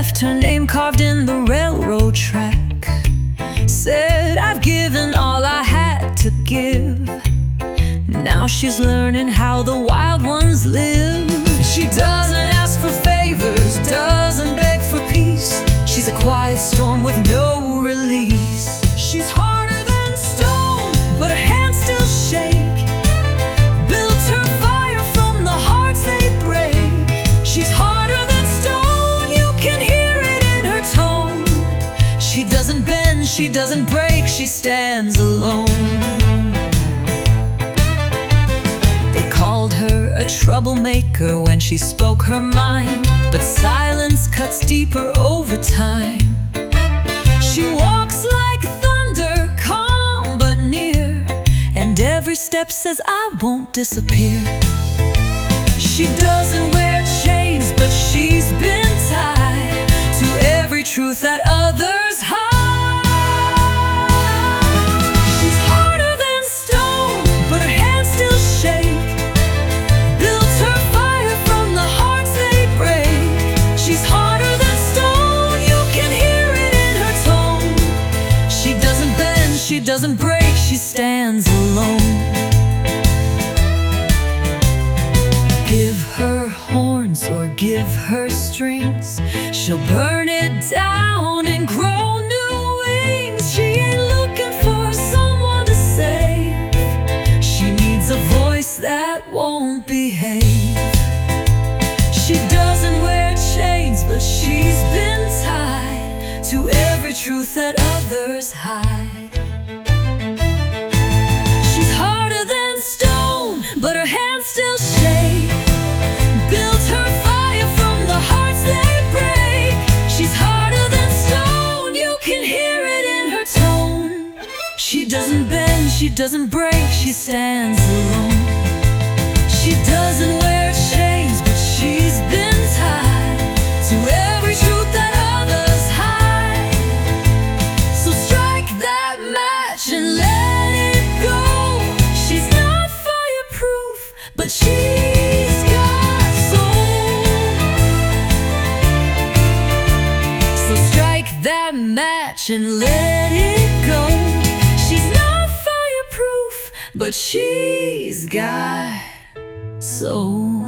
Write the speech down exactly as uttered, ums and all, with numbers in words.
left her name carved in the railroad track. Said, I've given all I had to give. Now she's learning how the wild ones live. She doesn't ask for favors, doesn't beg for peace. She's a quiet storm with no release. She's harder than stone, but her hands still shake. Built her fire from the hearts they break. She's harder than stone, you can hear it in her tone. She doesn't bend, she doesn't break, she stands alone. They called her a troublemaker when she spoke her mind, but silence cuts deeper over time. She walks like thunder, calm but near, and every step says, I won't disappear. She doesn't wear chains, but she's been tied to every truth that others hide. She's harder than stone, but her hands still shake. Built her fire from the hearts they break. She's harder than stone, you can hear it in her tone. She doesn't bend, she doesn't break, she stands alone. Give her horns or give her strings, she'll burn it down and grow new wings. She ain't looking for someone to save, she needs a voice that won't behave. She doesn't wear chains, but she's been tied to every truth that others hide. She's harder than stone, but her hands still shake. Built her fire from the hearts they break. She's harder than stone, you can hear it in her tone. She doesn't bend, she doesn't break, she stands alone. She doesn't wear chains, but she's been tied to every truth that others hide. So strike that match and let it go. She's not fireproof, but she's got soul. So strike that match and let it go. She's not fireproof, but she's got soul.